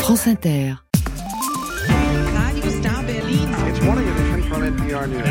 France Inter. Radio Star Berlin. It's morning edition from NPR News.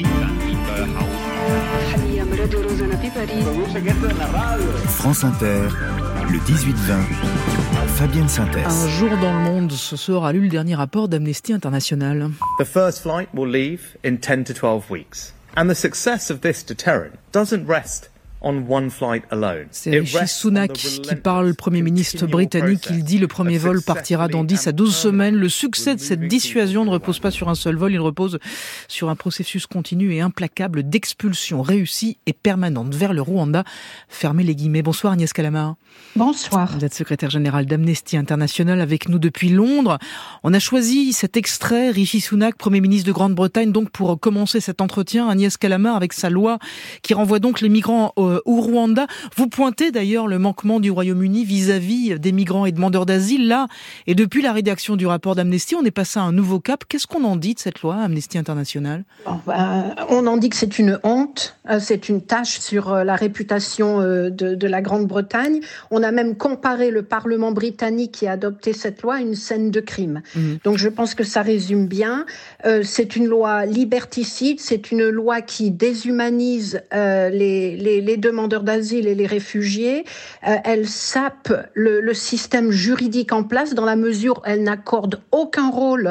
France Inter, le 18-20, Fabienne Synthèse. Un jour dans le monde, ce soir a lu le dernier rapport d'Amnesty International. The first flight will leave in 10 to 12 weeks. And the success of this deterrent doesn't rest on one flight alone. C'est Rishi Sunak qui parle, le Premier ministre britannique. Il dit le premier vol partira dans 10 à 12 semaines. Le succès de cette dissuasion ne repose pas sur un seul vol, il repose sur un processus continu et implacable d'expulsion réussie et permanente vers le Rwanda. Fermez les guillemets. Bonsoir Agnès Calama. Bonsoir. Vous êtes secrétaire générale d'Amnesty International avec nous depuis Londres. On a choisi cet extrait, Rishi Sunak, Premier ministre de Grande-Bretagne, donc pour commencer cet entretien, Agnès Calama, avec sa loi qui renvoie donc les migrants au Rwanda. Vous pointez d'ailleurs le manquement du Royaume-Uni vis-à-vis des migrants et demandeurs d'asile. Là, et depuis la rédaction du rapport d'Amnesty, on est passé à un nouveau cap. Qu'est-ce qu'on en dit de cette loi, Amnesty International ? On en dit que c'est une honte, c'est une tache sur la réputation de la Grande-Bretagne. On a même comparé le Parlement britannique qui a adopté cette loi à une scène de crime. Donc je pense que ça résume bien. C'est une loi liberticide, c'est une loi qui déshumanise les demandeurs d'asile et les réfugiés. Elle sape le système juridique en place dans la mesure où elle n'accorde aucun rôle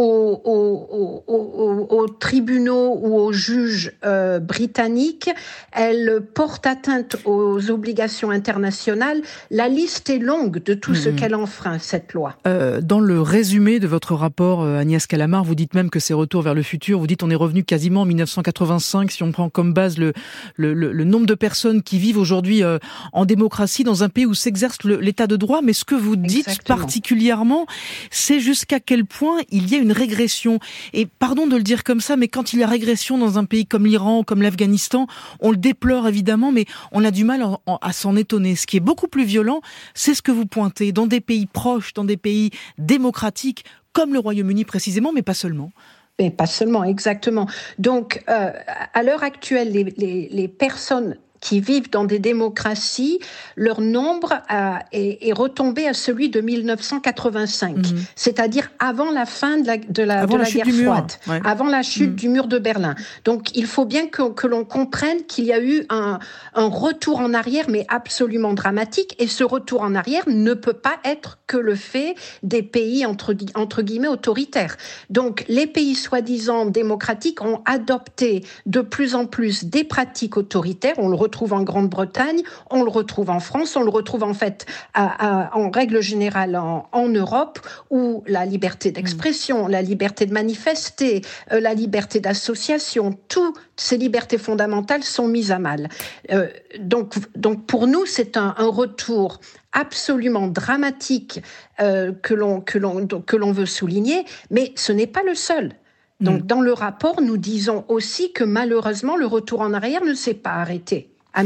aux tribunaux ou aux juges britanniques. Elle porte atteinte aux obligations internationales. La liste est longue de tout ce qu'elle enfreint, cette loi. Dans le résumé de votre rapport, Agnès Calama, vous dites même que c'est retour vers le futur. Vous dites on est revenu quasiment en 1985, si on prend comme base le nombre de personnes qui vivent aujourd'hui en démocratie dans un pays où s'exerce l'état de droit. Mais ce que vous dites particulièrement, c'est jusqu'à quel point il y a une régression. Et pardon de le dire comme ça, mais quand il y a régression dans un pays comme l'Iran ou comme l'Afghanistan, on le déplore évidemment, mais on a du mal à s'en étonner. Ce qui est beaucoup plus violent, c'est ce que vous pointez. Dans des pays proches, dans des pays démocratiques, comme le Royaume-Uni précisément, mais pas seulement. Mais pas seulement, exactement. Donc, à l'heure actuelle, les personnes qui vivent dans des démocraties, leur nombre est retombé à celui de 1985, c'est-à-dire avant la fin de la guerre froide, avant la chute du mur de Berlin. Donc il faut bien que l'on comprenne qu'il y a eu un retour en arrière, mais absolument dramatique, et ce retour en arrière ne peut pas être que le fait des pays entre guillemets autoritaires. Donc les pays soi-disant démocratiques ont adopté de plus en plus des pratiques autoritaires. On le retrouve en Grande-Bretagne, on le retrouve en France, on le retrouve en fait en règle générale en Europe, où la liberté d'expression, la liberté de manifester, la liberté d'association, toutes ces libertés fondamentales sont mises à mal. Donc pour nous, c'est un retour absolument dramatique que l'on veut souligner, mais ce n'est pas le seul. Donc dans le rapport, nous disons aussi que malheureusement, le retour en arrière ne s'est pas arrêté à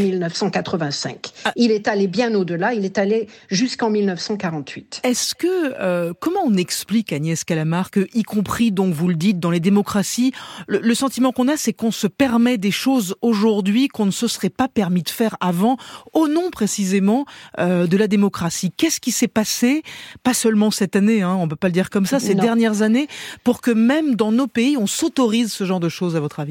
1985. Il est allé bien au-delà, il est allé jusqu'en 1948. Est-ce que, comment on explique, Agnès Calama, que, y compris, donc vous le dites, dans les démocraties, le sentiment qu'on a, c'est qu'on se permet des choses aujourd'hui qu'on ne se serait pas permis de faire avant, au nom précisément de la démocratie. Qu'est-ce qui s'est passé, pas seulement cette année, on ne peut pas le dire comme ça, ces dernières années, pour que même dans nos pays, on s'autorise ce genre de choses, à votre avis ?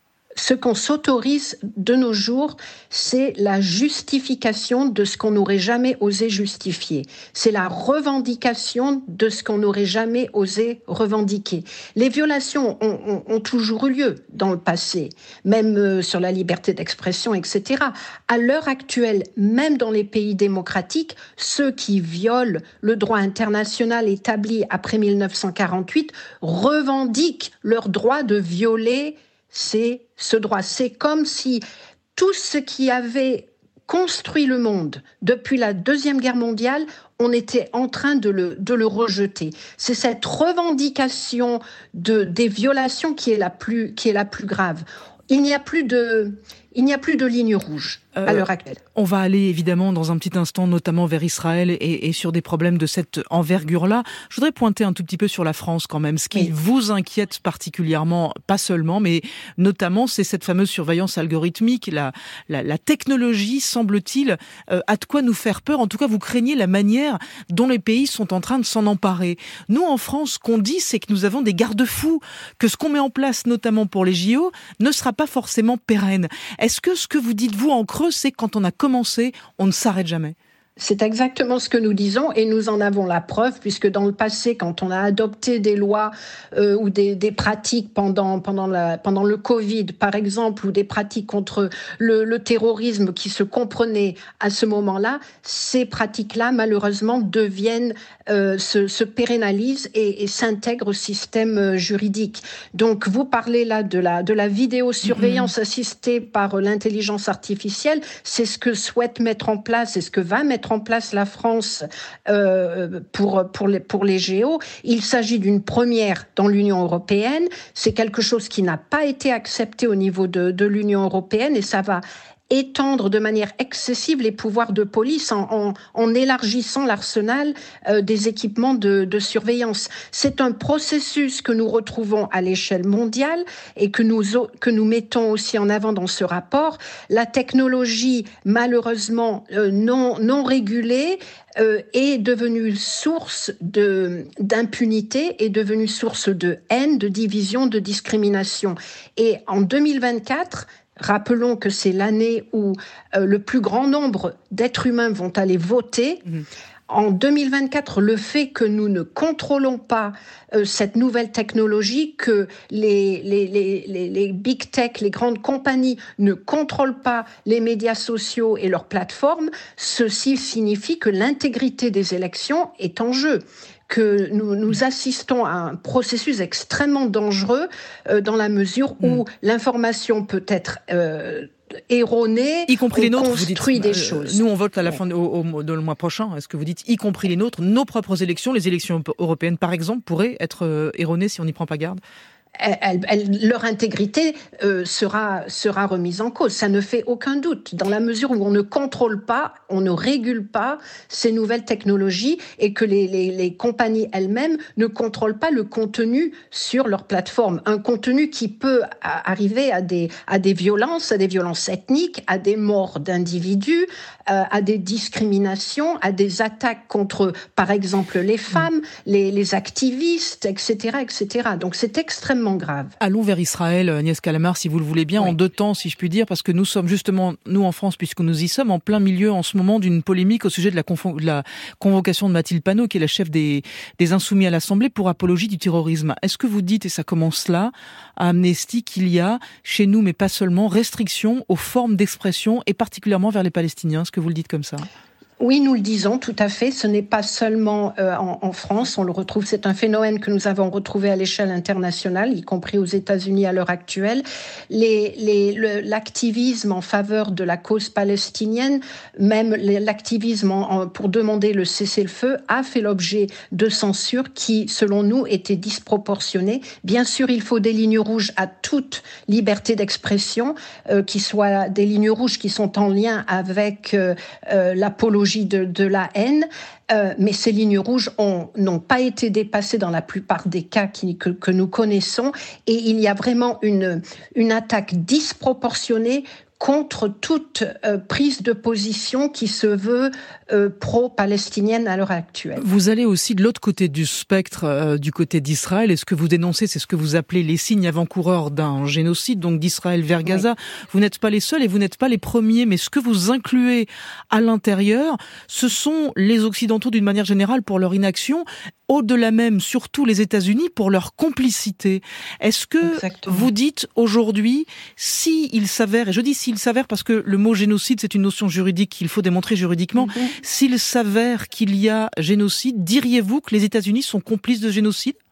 Ce qu'on s'autorise de nos jours, c'est la justification de ce qu'on n'aurait jamais osé justifier. C'est la revendication de ce qu'on n'aurait jamais osé revendiquer. Les violations ont toujours eu lieu dans le passé, même sur la liberté d'expression, etc. À l'heure actuelle, même dans les pays démocratiques, ceux qui violent le droit international établi après 1948 revendiquent leur droit de violer ce droit. C'est comme si tout ce qui avait construit le monde depuis la Deuxième Guerre mondiale, on était en train de le rejeter. C'est cette revendication des violations qui est la plus grave. Il n'y a plus de Il n'y a plus de ligne rouge à l'heure actuelle. On va aller évidemment dans un petit instant notamment vers Israël et sur des problèmes de cette envergure-là. Je voudrais pointer un tout petit peu sur la France quand même. Ce qui vous inquiète particulièrement, pas seulement, mais notamment, c'est cette fameuse surveillance algorithmique. La technologie, semble-t-il, a de quoi nous faire peur. En tout cas, vous craignez la manière dont les pays sont en train de s'en emparer. Nous, en France, ce qu'on dit, c'est que nous avons des garde-fous, que ce qu'on met en place, notamment pour les JO, ne sera pas forcément pérenne. Est-ce que ce que vous dites, vous, en creux, c'est que quand on a commencé, on ne s'arrête jamais? C'est exactement ce que nous disons et nous en avons la preuve puisque dans le passé, quand on a adopté des lois ou des pratiques pendant le Covid, par exemple, ou des pratiques contre le terrorisme qui se comprenaient à ce moment-là, ces pratiques-là, malheureusement, se pérennisent et s'intègrent au système juridique. Donc, vous parlez là de la vidéosurveillance assistée par l'intelligence artificielle. C'est ce que souhaite mettre en place, c'est ce que va mettre en place la France pour les JO. Il s'agit d'une première dans l'Union européenne. C'est quelque chose qui n'a pas été accepté au niveau de l'Union européenne et ça va étendre de manière excessive les pouvoirs de police en élargissant l'arsenal des équipements de surveillance. C'est un processus que nous retrouvons à l'échelle mondiale et que nous mettons aussi en avant dans ce rapport. La technologie, malheureusement non régulée, est devenue source d'impunité, est devenue source de haine, de division, de discrimination. Et en 2024, rappelons que c'est l'année où le plus grand nombre d'êtres humains vont aller voter. En 2024, le fait que nous ne contrôlons pas cette nouvelle technologie, que les big tech, les grandes compagnies ne contrôlent pas les médias sociaux et leurs plateformes, ceci signifie que l'intégrité des élections est en jeu, que nous assistons à un processus extrêmement dangereux dans la mesure où l'information peut être erronée, y compris les nôtres, construit vous dites, des choses. Nous, on vote à la fin de le mois prochain. Est-ce que vous dites, y compris les nôtres, nos propres élections, les élections européennes, par exemple, pourraient être erronées si on n'y prend pas garde? Leur intégrité sera remise en cause. Ça ne fait aucun doute, dans la mesure où on ne contrôle pas, on ne régule pas ces nouvelles technologies et que les compagnies elles-mêmes ne contrôlent pas le contenu sur leur plateforme. Un contenu qui peut arriver à des violences ethniques, à des morts d'individus, à des discriminations, à des attaques contre, par exemple, les femmes, les activistes, etc., etc. Donc c'est extrêmement grave. Allons vers Israël, Agnès Callamard, si vous le voulez bien, en deux temps, si je puis dire, parce que nous sommes justement, nous en France, puisque nous y sommes, en plein milieu en ce moment d'une polémique au sujet de la convocation de Mathilde Panot, qui est la chef des Insoumis à l'Assemblée, pour apologie du terrorisme. Est-ce que vous dites, et ça commence là, à Amnesty, qu'il y a, chez nous, mais pas seulement, restrictions aux formes d'expression, et particulièrement vers les Palestiniens? Est-ce que vous le dites comme ça? Oui, nous le disons, tout à fait. Ce n'est pas seulement en France. On le retrouve. C'est un phénomène que nous avons retrouvé à l'échelle internationale, y compris aux États-Unis à l'heure actuelle. L'activisme en faveur de la cause palestinienne, même l'activisme pour demander le cessez-le-feu, a fait l'objet de censures qui, selon nous, étaient disproportionnées. Bien sûr, il faut des lignes rouges à toute liberté d'expression, qui soient des lignes rouges qui sont en lien avec l'apologie de la haine, mais ces lignes rouges n'ont pas été dépassées dans la plupart des cas que nous connaissons, et il y a vraiment une attaque disproportionnée contre toute prise de position qui se veut pro-palestinienne à l'heure actuelle. Vous allez aussi de l'autre côté du spectre, du côté d'Israël, et ce que vous dénoncez, c'est ce que vous appelez les signes avant-coureurs d'un génocide, donc d'Israël vers Gaza. Oui. Vous n'êtes pas les seuls et vous n'êtes pas les premiers, mais ce que vous incluez à l'intérieur, ce sont les Occidentaux d'une manière générale pour leur inaction, au-delà même, surtout les États-Unis, pour leur complicité. Est-ce que vous dites aujourd'hui, s'il s'avère, et je dis s'il s'avère parce que le mot génocide, c'est une notion juridique qu'il faut démontrer juridiquement, s'il s'avère qu'il y a génocide, diriez-vous que les États-Unis sont complices de génocide ?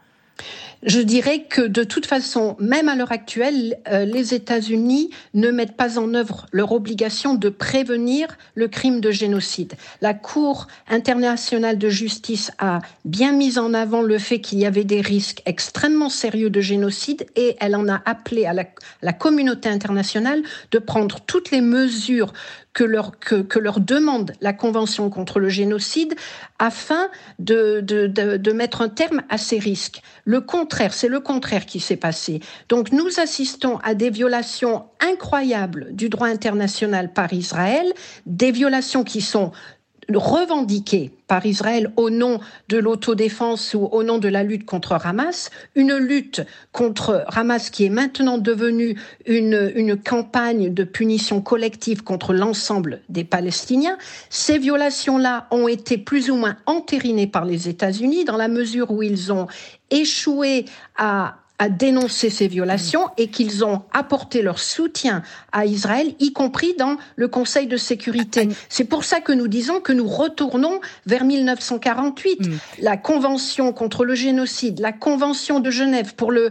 Je dirais que de toute façon, même à l'heure actuelle, les États-Unis ne mettent pas en œuvre leur obligation de prévenir le crime de génocide. La Cour internationale de justice a bien mis en avant le fait qu'il y avait des risques extrêmement sérieux de génocide et elle en a appelé à la communauté internationale de prendre toutes les mesures que leur demande la Convention contre le génocide afin de mettre un terme à ces risques. C'est le contraire qui s'est passé. Donc nous assistons à des violations incroyables du droit international par Israël, des violations qui sont revendiquée par Israël au nom de l'autodéfense ou au nom de la lutte contre Hamas, une lutte contre Hamas qui est maintenant devenue une campagne de punition collective contre l'ensemble des Palestiniens. Ces violations-là ont été plus ou moins entérinées par les États-Unis dans la mesure où ils ont échoué à dénoncer ces violations et qu'ils ont apporté leur soutien à Israël, y compris dans le Conseil de sécurité. C'est pour ça que nous disons que nous retournons vers 1948. La Convention contre le génocide, la Convention de Genève pour la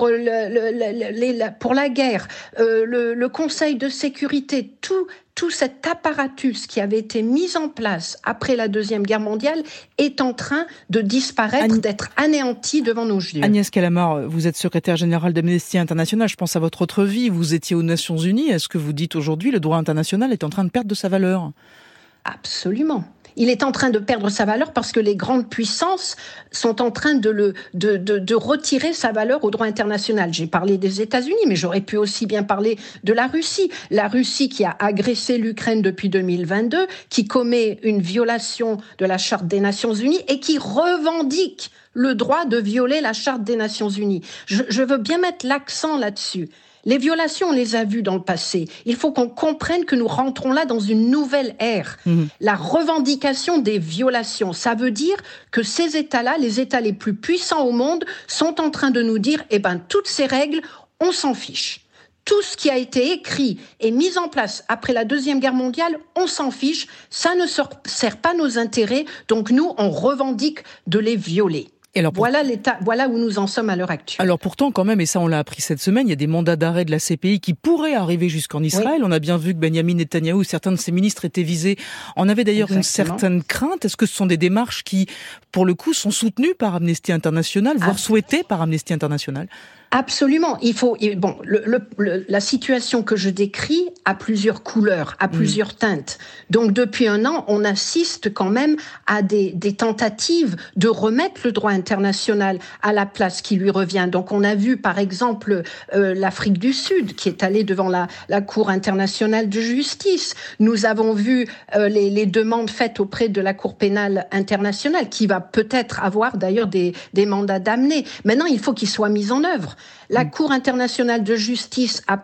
guerre, le Conseil de sécurité, tout cet apparatus qui avait été mis en place après la Deuxième Guerre mondiale est en train de disparaître, d'être anéanti devant nos yeux. Agnès Callamard, vous êtes secrétaire générale d'Amnesty International. Je pense à votre autre vie. Vous étiez aux Nations Unies. Est-ce que vous dites aujourd'hui le droit international est en train de perdre de sa valeur ? Absolument. Il est en train de perdre sa valeur parce que les grandes puissances sont en train de retirer sa valeur au droit international. J'ai parlé des États-Unis, mais j'aurais pu aussi bien parler de la Russie. La Russie qui a agressé l'Ukraine depuis 2022, qui commet une violation de la Charte des Nations Unies et qui revendique le droit de violer la Charte des Nations Unies. Je veux bien mettre l'accent là-dessus. Les violations, on les a vues dans le passé. Il faut qu'on comprenne que nous rentrons là dans une nouvelle ère. La revendication des violations, ça veut dire que ces États-là, les États les plus puissants au monde, sont en train de nous dire, toutes ces règles, on s'en fiche. Tout ce qui a été écrit et mis en place après la Deuxième Guerre mondiale, on s'en fiche. Ça ne sert pas nos intérêts. Donc nous, on revendique de les violer. Alors voilà où nous en sommes à l'heure actuelle. Alors pourtant, quand même, et ça on l'a appris cette semaine, il y a des mandats d'arrêt de la CPI qui pourraient arriver jusqu'en Israël. Oui. On a bien vu que Benyamin Netanyahou, certains de ses ministres étaient visés. On avait d'ailleurs une certaine crainte. Est-ce que ce sont des démarches qui, pour le coup, sont soutenues par Amnesty International, voire souhaitées par Amnesty International ? Absolument. La situation que je décris a plusieurs couleurs, a plusieurs teintes. Donc, depuis un an, on assiste quand même à des tentatives de remettre le droit international à la place qui lui revient. Donc, on a vu, par exemple, l'Afrique du Sud qui est allée devant la Cour internationale de justice. Nous avons vu les demandes faites auprès de la Cour pénale internationale qui va peut-être avoir d'ailleurs des mandats d'amener. Maintenant, il faut qu'ils soient mis en œuvre. La Cour internationale de justice a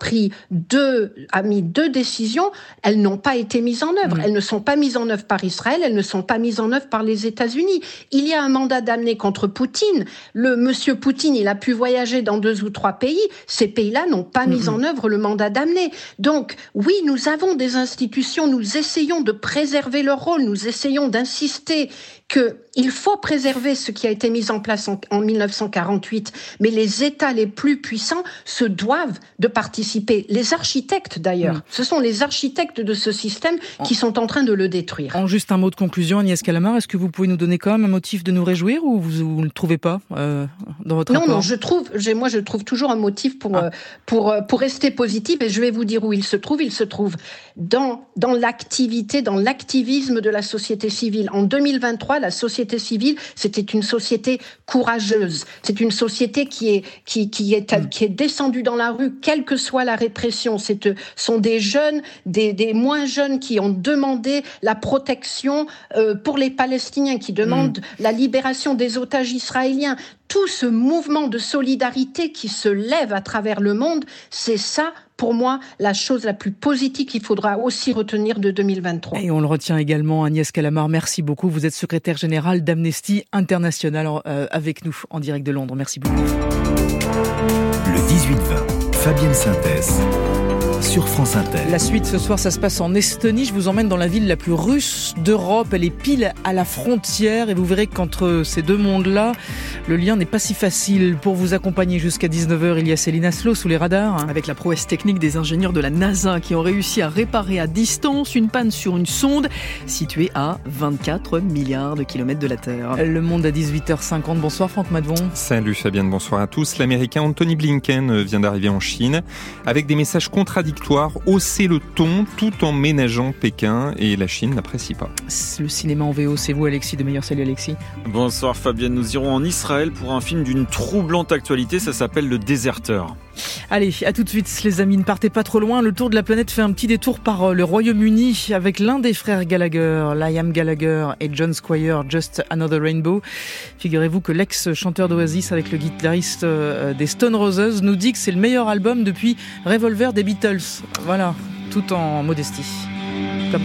mis deux décisions. Elles n'ont pas été mises en œuvre. Elles ne sont pas mises en œuvre par Israël. Elles ne sont pas mises en œuvre par les États-Unis. Il y a un mandat d'amener contre Poutine. Le monsieur Poutine, il a pu voyager dans 2 ou 3 pays. Ces pays-là n'ont pas mis en œuvre le mandat d'amener. Donc, oui, nous avons des institutions. Nous essayons de préserver leur rôle. Nous essayons d'insister qu'il faut préserver ce qui a été mis en place en 1948. Mais les États les plus puissants se doivent de participer. Les architectes, d'ailleurs, ce sont les architectes de ce système qui sont en train de le détruire. En juste un mot de conclusion, Agnès Callamard, est-ce que vous pouvez nous donner quand même un motif de nous réjouir ou vous ne le trouvez pas dans votre rapport ? Non, je trouve toujours un motif pour rester positif et je vais vous dire où il se trouve. Il se trouve dans l'activité, dans l'activisme de la société civile. En 2023, la société civile, c'était une société courageuse. C'est une société qui est descendue dans la rue, quelle que soit la répression. Ce sont des jeunes, des moins jeunes qui ont demandé la protection pour les Palestiniens, qui demandent la libération des otages israéliens. Tout ce mouvement de solidarité qui se lève à travers le monde, c'est ça, pour moi, la chose la plus positive qu'il faudra aussi retenir de 2023. Et on le retient également, Agnès Callamard, merci beaucoup. Vous êtes secrétaire générale d'Amnesty International avec nous en direct de Londres. Merci beaucoup. Le 18-20, Fabienne Synthèse. sur France Inter. La suite ce soir, ça se passe en Estonie. Je vous emmène dans la ville la plus russe d'Europe. Elle est pile à la frontière et vous verrez qu'entre ces deux mondes-là, le lien n'est pas si facile. Pour vous accompagner jusqu'à 19h, il y a Céline Aslo sous les radars. Avec la prouesse technique des ingénieurs de la NASA qui ont réussi à réparer à distance une panne sur une sonde située à 24 milliards de kilomètres de la Terre. Le Monde à 18h50. Bonsoir Franck Madvon. Salut Fabienne, bonsoir à tous. L'Américain Anthony Blinken vient d'arriver en Chine avec des messages contradictoires, hausser le ton tout en ménageant Pékin, et la Chine n'apprécie pas. Le cinéma en VO, c'est vous Alexis de Meilleur. Salut Alexis. Bonsoir Fabienne, nous irons en Israël pour un film d'une troublante actualité, ça s'appelle Le Déserteur. Allez, à tout de suite les amis, ne partez pas trop loin. Le tour de la planète fait un petit détour par le Royaume-Uni avec l'un des frères Gallagher, Liam Gallagher et John Squire, Just Another Rainbow. Figurez-vous que l'ex-chanteur d'Oasis avec le guitariste des Stone Roses nous dit que c'est le meilleur album depuis Revolver des Beatles. Voilà, tout en modestie. Comme...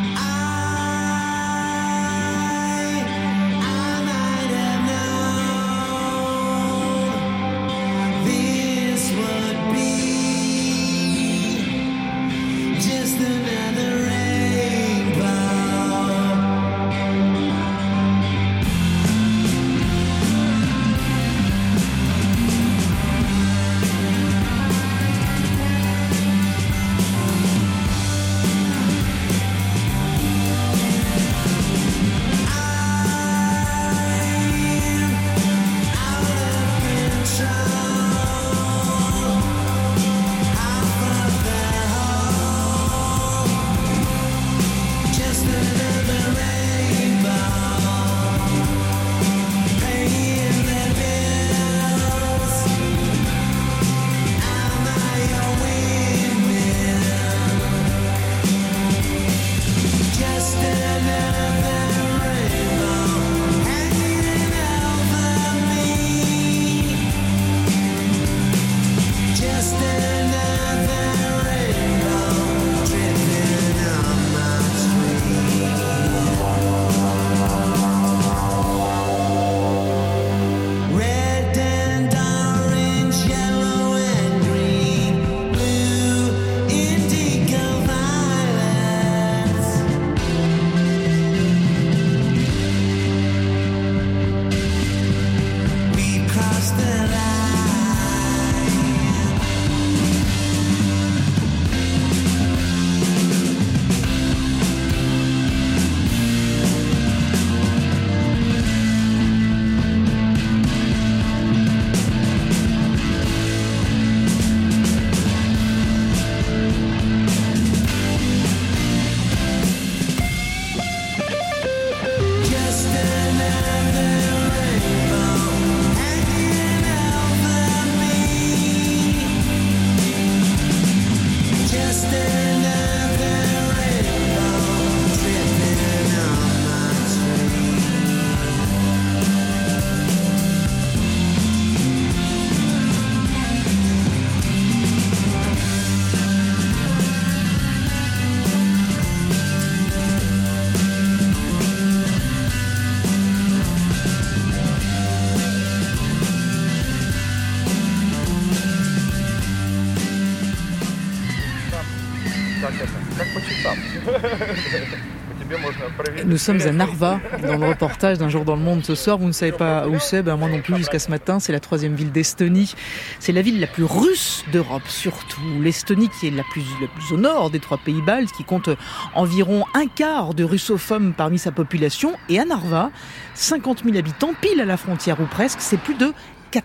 Nous sommes à Narva, dans le reportage d'Un jour dans le monde ce soir. Vous ne savez pas où c'est, moi non plus jusqu'à ce matin. C'est la 3e ville d'Estonie. C'est la ville la plus russe d'Europe, surtout. L'Estonie qui est la plus au nord des 3 pays baltes, qui compte environ un quart de russophones parmi sa population. Et à Narva, 50 000 habitants, pile à la frontière ou presque, c'est plus de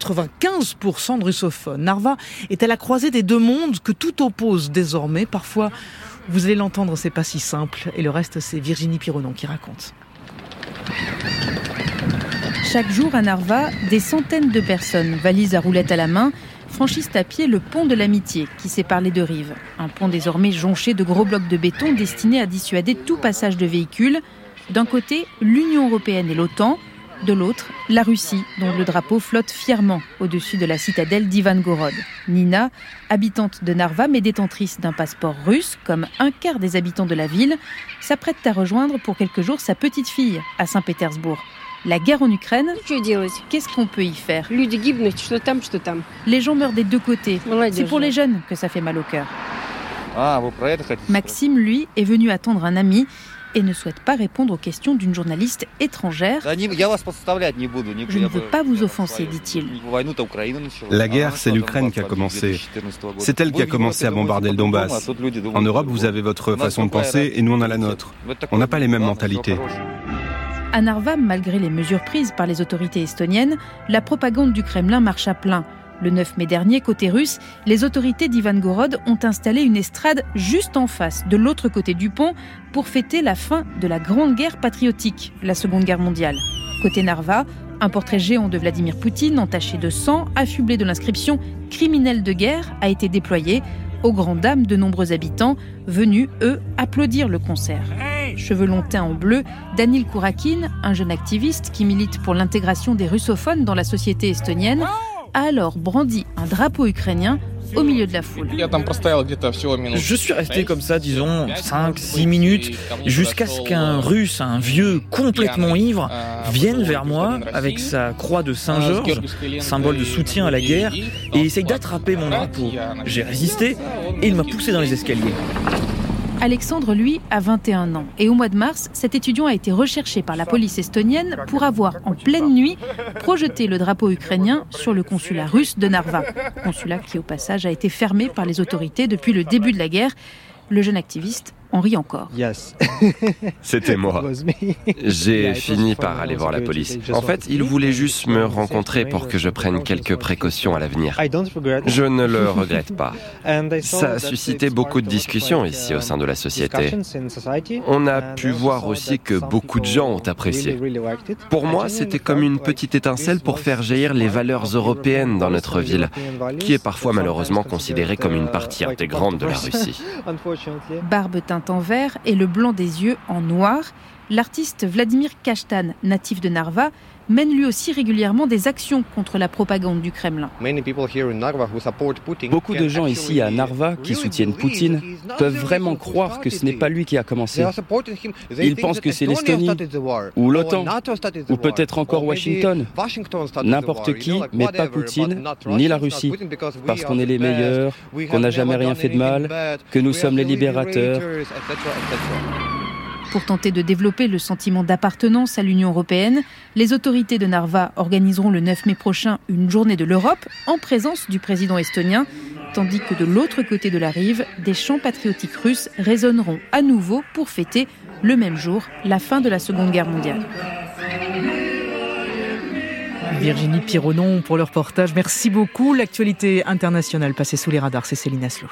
95% de russophones. Narva est à la croisée des deux mondes que tout oppose désormais. Parfois, vous allez l'entendre, c'est pas si simple. Et le reste, c'est Virginie Pironon qui raconte. Chaque jour à Narva, des centaines de personnes, valises à roulettes à la main, franchissent à pied le pont de l'Amitié qui sépare les deux rives. Un pont désormais jonché de gros blocs de béton destinés à dissuader tout passage de véhicules. D'un côté, l'Union européenne et l'OTAN. De l'autre, la Russie, dont le drapeau flotte fièrement au-dessus de la citadelle d'Ivangorod. Nina, habitante de Narva mais détentrice d'un passeport russe, comme un quart des habitants de la ville, s'apprête à rejoindre pour quelques jours sa petite fille à Saint-Pétersbourg. La guerre en Ukraine, qu'est-ce qu'on peut y faire ? Les gens meurent des deux côtés. C'est pour les jeunes que ça fait mal au cœur. Maxime, lui, est venu attendre un ami et ne souhaite pas répondre aux questions d'une journaliste étrangère. Je ne veux pas vous offenser, dit-il. La guerre, c'est l'Ukraine qui a commencé. C'est elle qui a commencé à bombarder le Donbass. En Europe, vous avez votre façon de penser et nous, on a la nôtre. On n'a pas les mêmes mentalités. À Narva, malgré les mesures prises par les autorités estoniennes, la propagande du Kremlin marche à plein. Le 9 mai dernier, côté russe, les autorités d'Ivangorod ont installé une estrade juste en face, de l'autre côté du pont, pour fêter la fin de la Grande Guerre patriotique, la Seconde Guerre mondiale. Côté Narva, un portrait géant de Vladimir Poutine, entaché de sang, affublé de l'inscription « Criminel de guerre » a été déployé, aux grandes dames de nombreux habitants, venus, eux, applaudir le concert. Cheveux longs teints en bleu, Danil Kourakin, un jeune activiste qui milite pour l'intégration des russophones dans la société estonienne, a alors brandi un drapeau ukrainien au milieu de la foule. Je suis resté comme ça, disons, 5-6 minutes, jusqu'à ce qu'un Russe, un vieux complètement ivre, vienne vers moi avec sa croix de Saint-Georges, symbole de soutien à la guerre, et essaye d'attraper mon drapeau. J'ai résisté et il m'a poussé dans les escaliers. Alexandre, lui, a 21 ans. Et au mois de mars, cet étudiant a été recherché par la police estonienne pour avoir, en pleine nuit, projeté le drapeau ukrainien sur le consulat russe de Narva. Consulat qui, au passage, a été fermé par les autorités depuis le début de la guerre. Le jeune activiste en rit encore. C'était moi. J'ai fini par aller voir la police. En fait, ils voulaient juste me rencontrer pour que je prenne quelques précautions à l'avenir. Je ne le regrette pas. Ça a suscité beaucoup de discussions ici au sein de la société. On a pu voir aussi que beaucoup de gens ont apprécié. Pour moi, c'était comme une petite étincelle pour faire jaillir les valeurs européennes dans notre ville, qui est parfois malheureusement considérée comme une partie intégrante de la Russie. Barbe teinte en vert et le blanc des yeux en noir, l'artiste Vladimir Kashtan, natif de Narva, mène lui aussi régulièrement des actions contre la propagande du Kremlin. Beaucoup de gens ici à Narva qui soutiennent Poutine peuvent vraiment croire que ce n'est pas lui qui a commencé. Ils pensent que c'est l'Estonie, ou l'OTAN, ou peut-être encore Washington. N'importe qui, mais pas Poutine, ni la Russie. Parce qu'on est les meilleurs, qu'on n'a jamais rien fait de mal, que nous sommes les libérateurs. Pour tenter de développer le sentiment d'appartenance à l'Union européenne, les autorités de Narva organiseront le 9 mai prochain une journée de l'Europe en présence du président estonien, tandis que de l'autre côté de la rive, des chants patriotiques russes résonneront à nouveau pour fêter le même jour la fin de la Seconde Guerre mondiale. Virginie Pironon pour le reportage. Merci beaucoup. L'actualité internationale passée sous les radars, c'est Céline Aslo.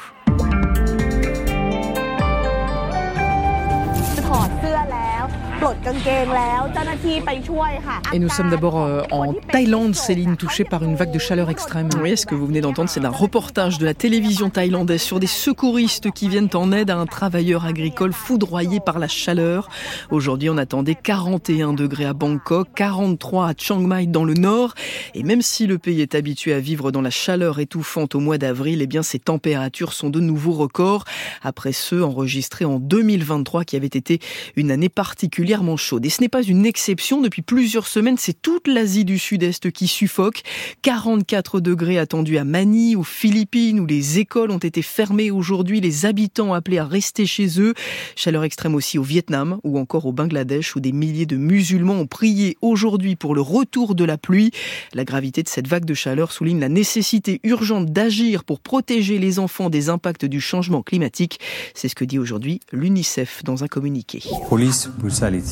Et nous sommes d'abord en Thaïlande, Céline, touchée par une vague de chaleur extrême. Oui, ce que vous venez d'entendre, c'est un reportage de la télévision thaïlandaise sur des secouristes qui viennent en aide à un travailleur agricole foudroyé par la chaleur. Aujourd'hui, on attendait 41 degrés à Bangkok, 43 à Chiang Mai dans le nord. Et même si le pays est habitué à vivre dans la chaleur étouffante au mois d'avril, eh bien, ces températures sont de nouveaux records après ceux enregistrés en 2023 qui avaient été une année particulièrement chaude. Et ce n'est pas une exception. Depuis plusieurs semaines, c'est toute l'Asie du Sud-Est qui suffoque. 44 degrés attendus à Manille, aux Philippines, où les écoles ont été fermées aujourd'hui. Les habitants appelés à rester chez eux. Chaleur extrême aussi au Vietnam ou encore au Bangladesh, où des milliers de musulmans ont prié aujourd'hui pour le retour de la pluie. La gravité de cette vague de chaleur souligne la nécessité urgente d'agir pour protéger les enfants des impacts du changement climatique. C'est ce que dit aujourd'hui l'UNICEF dans un communiqué. Police brutality.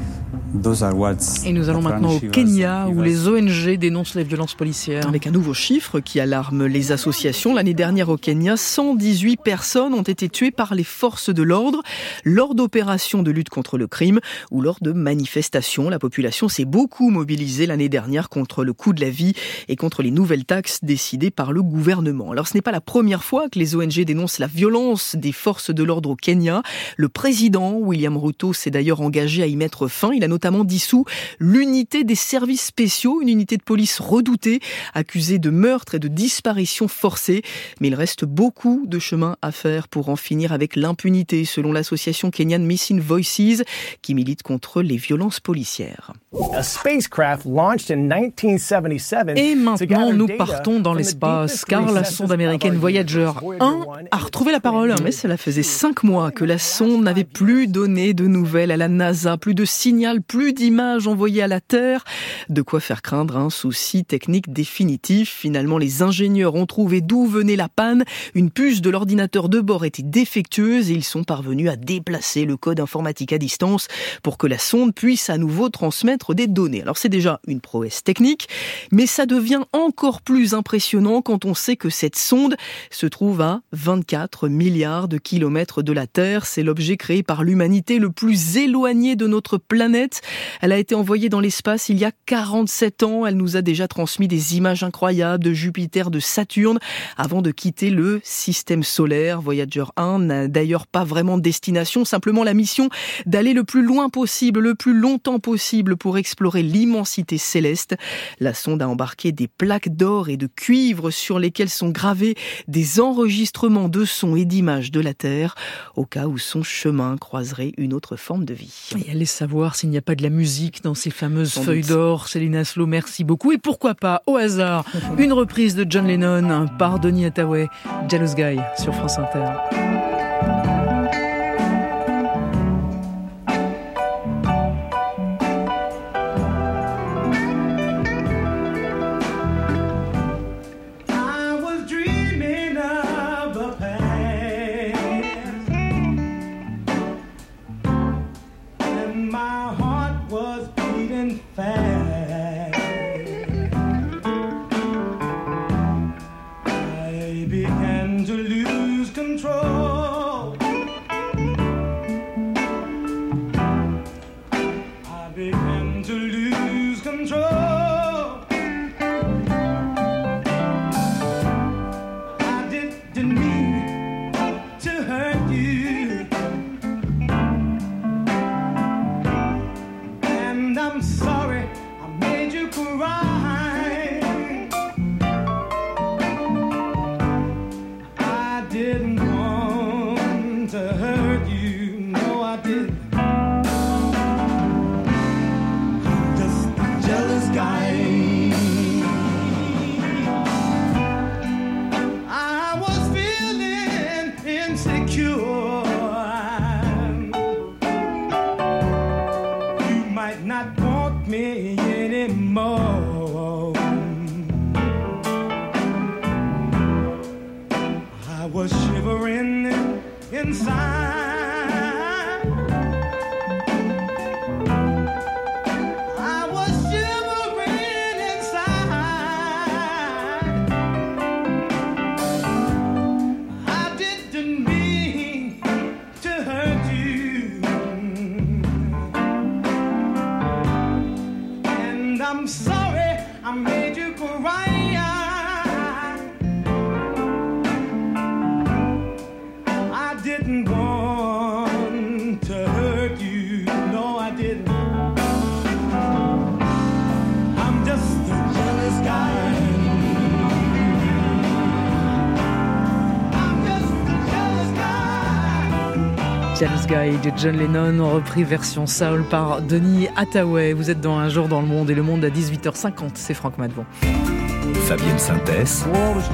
Et nous allons maintenant au Kenya où les ONG dénoncent les violences policières. Avec un nouveau chiffre qui alarme les associations. L'année dernière au Kenya, 118 personnes ont été tuées par les forces de l'ordre lors d'opérations de lutte contre le crime ou lors de manifestations. La population s'est beaucoup mobilisée l'année dernière contre le coût de la vie et contre les nouvelles taxes décidées par le gouvernement. Alors ce n'est pas la première fois que les ONG dénoncent la violence des forces de l'ordre au Kenya. Le président William Ruto s'est d'ailleurs engagé à y mettre fin. Il a notamment dissous l'unité des services spéciaux, une unité de police redoutée, accusée de meurtre et de disparition forcée. Mais il reste beaucoup de chemin à faire pour en finir avec l'impunité, selon l'association kenyane Missing Voices, qui milite contre les violences policières. Et maintenant, nous partons dans l'espace, car la sonde américaine Voyager 1 a retrouvé la parole. Mais cela faisait 5 mois que la sonde n'avait plus donné de nouvelles à la NASA, plus de signal, plus d'images envoyées à la Terre. De quoi faire craindre un souci technique définitif. Finalement, les ingénieurs ont trouvé d'où venait la panne. Une puce de l'ordinateur de bord était défectueuse et ils sont parvenus à déplacer le code informatique à distance pour que la sonde puisse à nouveau transmettre des données. Alors c'est déjà une prouesse technique, mais ça devient encore plus impressionnant quand on sait que cette sonde se trouve à 24 milliards de kilomètres de la Terre. C'est l'objet créé par l'humanité le plus éloigné de notre planète. Elle a été envoyée dans l'espace il y a 47 ans. Elle nous a déjà transmis des images incroyables de Jupiter, de Saturne, avant de quitter le système solaire. Voyager 1 n'a d'ailleurs pas vraiment de destination, simplement la mission d'aller le plus loin possible, le plus longtemps possible pour explorer l'immensité céleste. La sonde a embarqué des plaques d'or et de cuivre sur lesquelles sont gravés des enregistrements de sons et d'images de la Terre, au cas où son chemin croiserait une autre forme de vie. Et allez savoir s'il n'y a pas de la musique dans ces fameuses feuilles d'or. Céline Aslo, merci beaucoup. Et pourquoi pas, au hasard, une reprise de John Lennon par Donny Hathaway, Jealous Guy sur France Inter. Jealous Guy de John Lennon, repris version soul par Donny Hathaway. Vous êtes dans Un jour dans le monde et le monde à 18h50. C'est Franck Madvon. Fabienne Synthèse.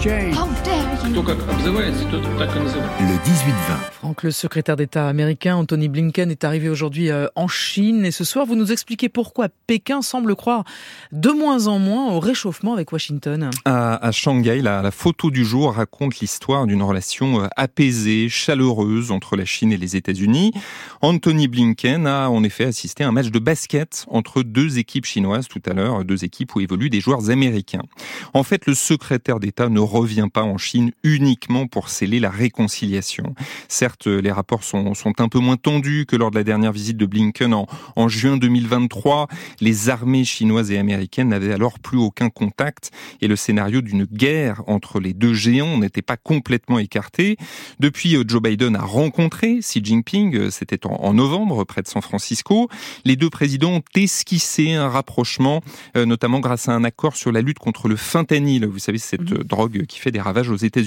Le 18-20. Franck, le secrétaire d'État américain Anthony Blinken est arrivé aujourd'hui en Chine et ce soir vous nous expliquez pourquoi Pékin semble croire de moins en moins au réchauffement avec Washington. À Shanghai, la photo du jour raconte l'histoire d'une relation apaisée, chaleureuse entre la Chine et les États-Unis. Anthony Blinken a en effet assisté à un match de basket entre deux équipes chinoises tout à l'heure, deux équipes où évoluent des joueurs américains. En fait, le secrétaire d'État ne revient pas en Chine uniquement pour sceller la réconciliation. Certes, les rapports sont un peu moins tendus que lors de la dernière visite de Blinken en juin 2023. Les armées chinoises et américaines n'avaient alors plus aucun contact et le scénario d'une guerre entre les deux géants n'était pas complètement écarté. Depuis, Joe Biden a rencontré Xi Jinping, c'était en novembre, près de San Francisco. Les deux présidents ont esquissé un rapprochement, notamment grâce à un accord sur la lutte contre le fentanyl. Vous savez, cette drogue qui fait des ravages aux États-Unis.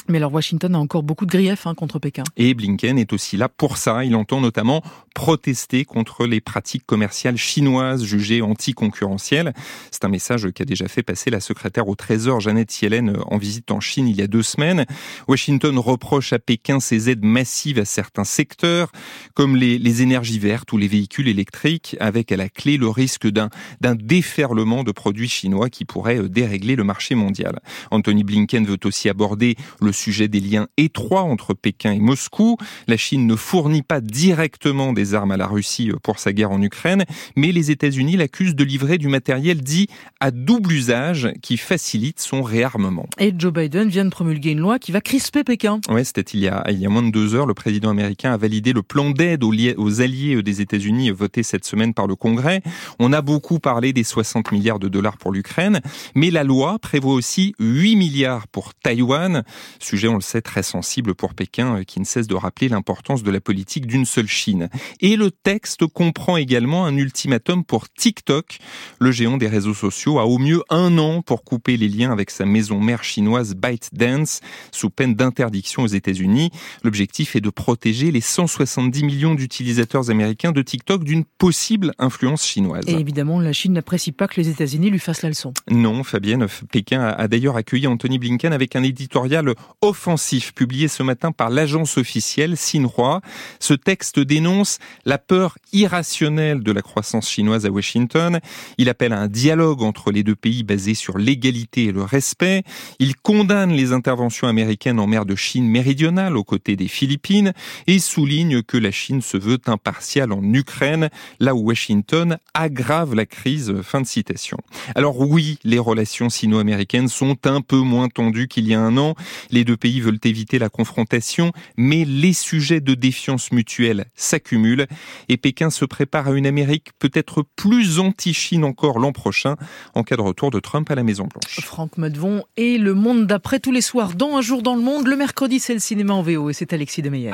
Mais alors Washington a encore beaucoup de griefs contre Pékin. Et Blinken est aussi là pour ça. Il entend notamment protester contre les pratiques commerciales chinoises jugées anticoncurrentielles. C'est un message qu'a déjà fait passer la secrétaire au Trésor Janet Yellen en visite en Chine il y a 2 semaines. Washington reproche à Pékin ses aides massives à certains secteurs, comme les énergies vertes ou les véhicules électriques, avec à la clé le risque d'un déferlement de produits chinois qui pourrait dérégler le marché mondial. Anthony Blinken veut aussi aborder le sujet des liens étroits entre Pékin et Moscou. La Chine ne fournit pas directement des armes à la Russie pour sa guerre en Ukraine, mais les États-Unis l'accusent de livrer du matériel dit à double usage qui facilite son réarmement. Et Joe Biden vient de promulguer une loi qui va crisper Pékin. Ouais, c'était il y a moins de 2 heures. Le président américain a validé le plan d'aide aux alliés des États-Unis voté cette semaine par le Congrès. On a beaucoup parlé des 60 milliards de dollars pour l'Ukraine, mais la loi prévoit aussi 8 milliards pour Taïwan. Sujet, on le sait, très sensible pour Pékin, qui ne cesse de rappeler l'importance de la politique d'une seule Chine. Et le texte comprend également un ultimatum pour TikTok. Le géant des réseaux sociaux a au mieux 1 an pour couper les liens avec sa maison mère chinoise ByteDance, sous peine d'interdiction aux États-Unis. L'objectif est de protéger les 170 millions d'utilisateurs américains de TikTok d'une possible influence chinoise. Et évidemment, la Chine n'apprécie pas que les États-Unis lui fassent la leçon. Non, Fabienne, Pékin a d'ailleurs accueilli Anthony Blinken avec un éditorial offensif publié ce matin par l'agence officielle Xinhua. Ce texte dénonce la peur irrationnelle de la croissance chinoise à Washington. Il appelle à un dialogue entre les 2 pays basé sur l'égalité et le respect. Il condamne les interventions américaines en mer de Chine méridionale aux côtés des Philippines et souligne que la Chine se veut impartiale en Ukraine, là où Washington aggrave la crise. Fin de citation. Alors oui, les relations sino-américaines sont un peu moins tendues qu'il y a 1 an. Les 2 pays veulent éviter la confrontation, mais les sujets de défiance mutuelle s'accumulent et Pékin se prépare à une Amérique peut-être plus anti-Chine encore l'an prochain en cas de retour de Trump à la Maison-Blanche. Franck Medvon et Le Monde d'après tous les soirs dans Un jour dans le monde. Le mercredi, c'est le cinéma en VO et c'est Alexis Demeyer.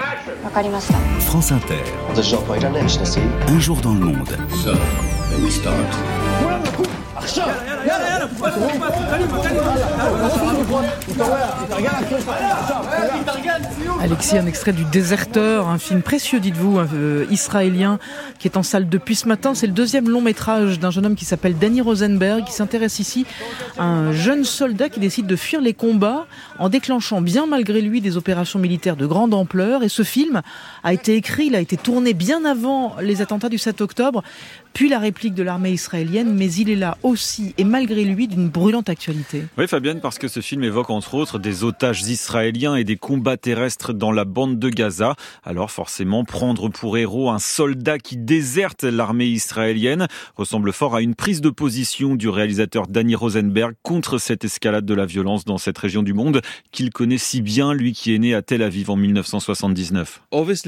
France Inter. Un jour dans le monde. Alexis, un extrait du Déserteur, un film précieux, dites-vous, israélien, qui est en salle depuis ce matin. C'est le 2e long métrage d'un jeune homme qui s'appelle Danny Rosenberg, qui s'intéresse ici à un jeune soldat qui décide de fuir les combats en déclenchant bien malgré lui des opérations militaires de grande ampleur. Et ce film a été écrit, il a été tourné bien avant les attentats du 7 octobre, puis la réplique de l'armée israélienne, mais il est là aussi, et malgré lui, d'une brûlante actualité. Oui, Fabienne, parce que ce film évoque entre autres des otages israéliens et des combats terrestres dans la bande de Gaza. Alors forcément, prendre pour héros un soldat qui déserte l'armée israélienne ressemble fort à une prise de position du réalisateur Danny Rosenberg contre cette escalade de la violence dans cette région du monde qu'il connaît si bien, lui qui est né à Tel Aviv en 1979.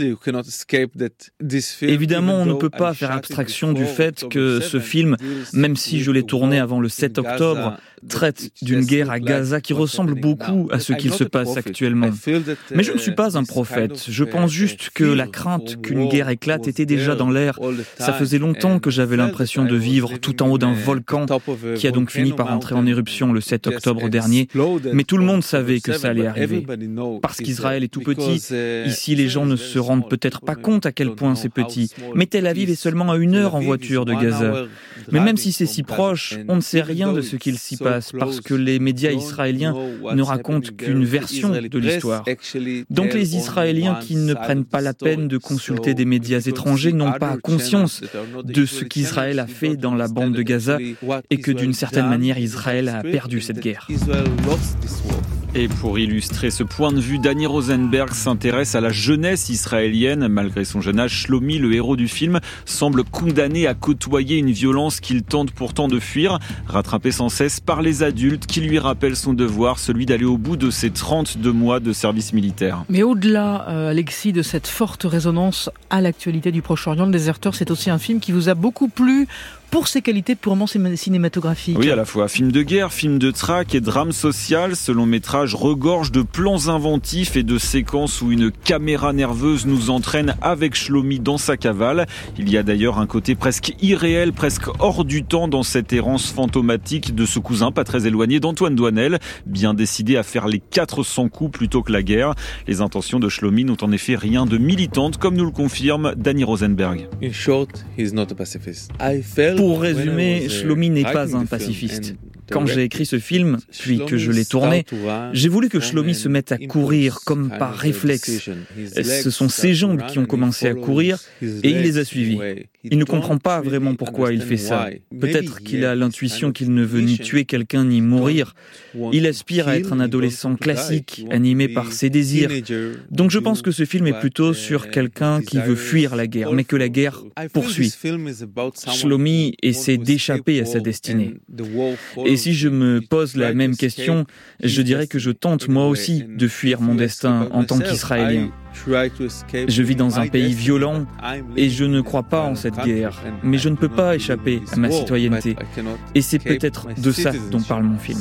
Évidemment, on ne peut pas faire abstraction du fait que ce film, même si je l'ai tourné avant le 7 octobre, traite d'une guerre à Gaza qui ressemble beaucoup à ce qu'il se passe actuellement. Mais je ne suis pas un prophète. Je pense juste que la crainte qu'une guerre éclate était déjà dans l'air. Ça faisait longtemps que j'avais l'impression de vivre tout en haut d'un volcan qui a donc fini par entrer en éruption le 7 octobre dernier. Mais tout le monde savait que ça allait arriver. Parce qu'Israël est tout petit. Ici, les gens ne se rendent peut-être pas compte à quel point c'est petit. Mais Tel Aviv est seulement à 1 heure en voiture de Gaza. Mais même si c'est si proche, on ne sait rien de ce qu'il s'y passe parce que les médias israéliens ne racontent qu'une version de l'histoire. Donc les Israéliens qui ne prennent pas la peine de consulter des médias étrangers n'ont pas conscience de ce qu'Israël a fait dans la bande de Gaza et que d'une certaine manière Israël a perdu cette guerre. Et pour illustrer ce point de vue, Danny Rosenberg s'intéresse à la jeunesse israélienne. Malgré son jeune âge, Shlomi, le héros du film, semble condamné à côtoyer une violence qu'il tente pourtant de fuir, rattrapé sans cesse par les adultes qui lui rappellent son devoir, celui d'aller au bout de ses 32 mois de service militaire. Mais au-delà, Alexis, de cette forte résonance à l'actualité du Proche-Orient, Le Déserteur, c'est aussi un film qui vous a beaucoup plu pour ses qualités purement cinématographiques. Oui, à la fois film de guerre, film de traque et drame social. Ce long métrage regorge de plans inventifs et de séquences où une caméra nerveuse nous entraîne avec Shlomi dans sa cavale. Il y a d'ailleurs un côté presque irréel, presque hors du temps dans cette errance fantomatique de ce cousin pas très éloigné d'Antoine Doinel, bien décidé à faire les 400 coups plutôt que la guerre. Les intentions de Shlomi n'ont en effet rien de militante, comme nous le confirme Danny Rosenberg. Pour résumer, Shlomi n'est pas un pacifiste. Quand j'ai écrit ce film, puis que je l'ai tourné, j'ai voulu que Shlomi se mette à courir comme par réflexe. Ce sont ses jambes qui ont commencé à courir et il les a suivies. Il ne comprend pas vraiment pourquoi il fait ça. Peut-être qu'il a l'intuition qu'il ne veut ni tuer quelqu'un ni mourir. Il aspire à être un adolescent classique, animé par ses désirs. Donc je pense que ce film est plutôt sur quelqu'un qui veut fuir la guerre, mais que la guerre poursuit. Shlomi essaie d'échapper à sa destinée. Et si je me pose la même question, je dirais que je tente moi aussi de fuir mon destin en tant qu'Israélien. Je vis dans un pays violent et je ne crois pas en cette guerre, mais je ne peux pas échapper à ma citoyenneté. Et c'est peut-être de ça dont parle mon film.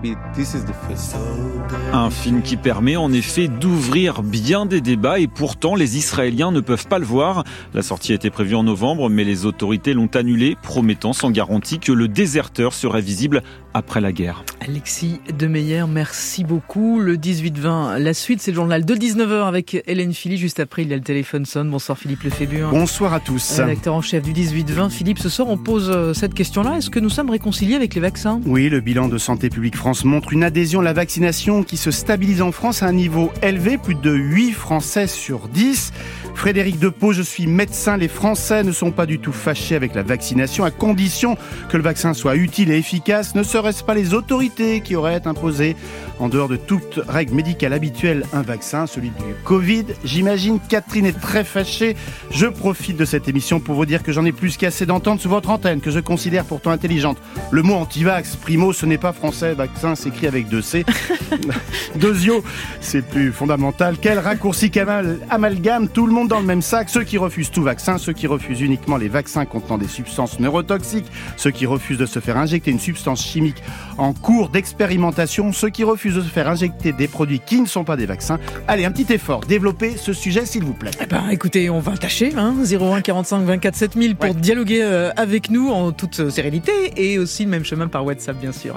Un film qui permet en effet d'ouvrir bien des débats et pourtant les Israéliens ne peuvent pas le voir. La sortie était prévue en novembre, mais les autorités l'ont annulée, promettant sans garantie que le déserteur serait visible après la guerre. Alexis Demeyer, merci beaucoup. Le 18-20, la suite c'est le journal de 19h avec Hélène Philly. Juste après, il y a le téléphone sonne. Bonsoir Philippe Lefébure. Bonsoir à tous. Rédacteur en chef du 18-20. Philippe, ce soir on pose cette question-là. Est-ce que nous sommes réconciliés avec les vaccins ? Oui, le bilan de Santé publique France montre une adhésion à la vaccination qui se stabilise en France à un niveau élevé. Plus de 8 Français sur 10. Frédéric Depaux, je suis médecin. Les Français ne sont pas du tout fâchés avec la vaccination à condition que le vaccin soit utile et efficace. Ne serait-ce pas les autorités qui auraient imposé, en dehors de toute règle médicale habituelle, un vaccin, celui du Covid ? J'imagine Catherine est très fâchée. Je profite de cette émission pour vous dire que j'en ai plus qu'assez d'entendre sur votre antenne, que je considère pourtant intelligente. Le mot anti-vax, primo, ce n'est pas français. Vaccin s'écrit avec 2 C. Deuxio, c'est plus fondamental. Quel raccourci amalgame tout le monde dans le même sac. Ceux qui refusent tout vaccin, ceux qui refusent uniquement les vaccins contenant des substances neurotoxiques, ceux qui refusent de se faire injecter une substance chimique en cours d'expérimentation, ceux qui refusent de se faire injecter des produits qui ne sont pas des vaccins. Allez, un petit effort, développez ce sujet s'il vous plaît. Écoutez, on va tâcher, 01 45 24 7000 pour dialoguer avec nous en toute sérénité et aussi le même chemin par WhatsApp bien sûr.